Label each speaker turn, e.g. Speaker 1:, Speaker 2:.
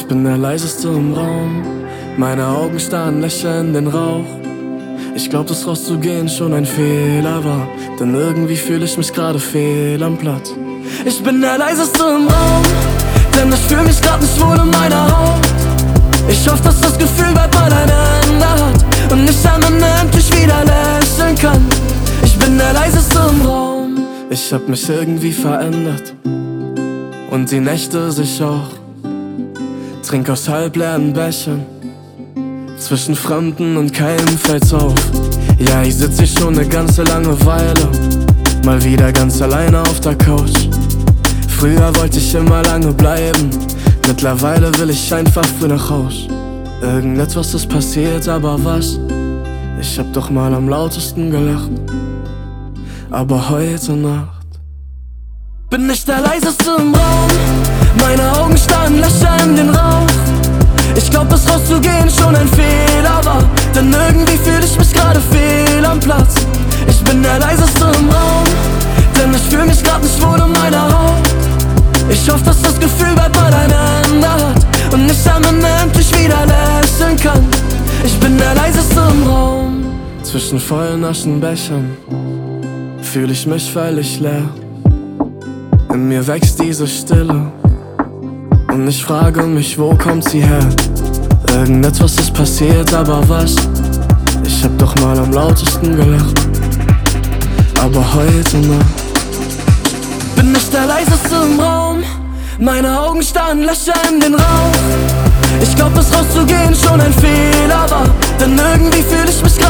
Speaker 1: Ich bin der leiseste im Raum, meine Augen starren lächelnd in den Rauch. Ich glaub, dass rauszugehen schon ein Fehler war, denn irgendwie fühle ich mich gerade fehl am Platz. Ich bin der leiseste im Raum, denn ich fühl mich grad nicht wohl in meiner Haut. Ich hoffe, dass das Gefühl bald mal ein Ende hat und ich am Ende endlich wieder lächeln kann. Ich bin der leiseste im Raum, ich hab mich irgendwie verändert und die Nächte sich auch. Trink aus halbleeren Bechern, zwischen Fremden und keinem fällt's auf. Ja, ich sitz hier schon ne ganze lange Weile, mal wieder ganz alleine auf der Couch. Früher wollte ich immer lange bleiben, mittlerweile will ich einfach früh nach Haus. Irgendetwas ist passiert, aber was? Ich hab doch mal am lautesten gelacht. Aber heute Nacht bin ich der leiseste im Raum, meine Augen starren lächelnd in den Rauch. Ich glaub, dass rauszugehen schon ein Fehler war, denn irgendwie fühl ich mich gerade fehl am Platz. Ich bin der leiseste im Raum, denn ich fühl mich grad nicht wohl in meiner Haut. Ich hoffe, dass das Gefühl bald mal ein Ende hat und ich am Ende endlich wieder lächeln kann. Ich bin der leiseste im Raum, zwischen vollen Aschenbechern fühl ich mich völlig leer. In mir wächst diese Stille und ich frage mich, wo kommt sie her? Irgendetwas ist passiert, aber was? Ich hab doch mal am lautesten gelacht. Aber heute Nacht bin ich der leiseste im Raum, meine Augen starren lächelnd in den Rauch. Ich glaub, dass rauszugehen schon ein Fehler war, denn irgendwie fühl ich mich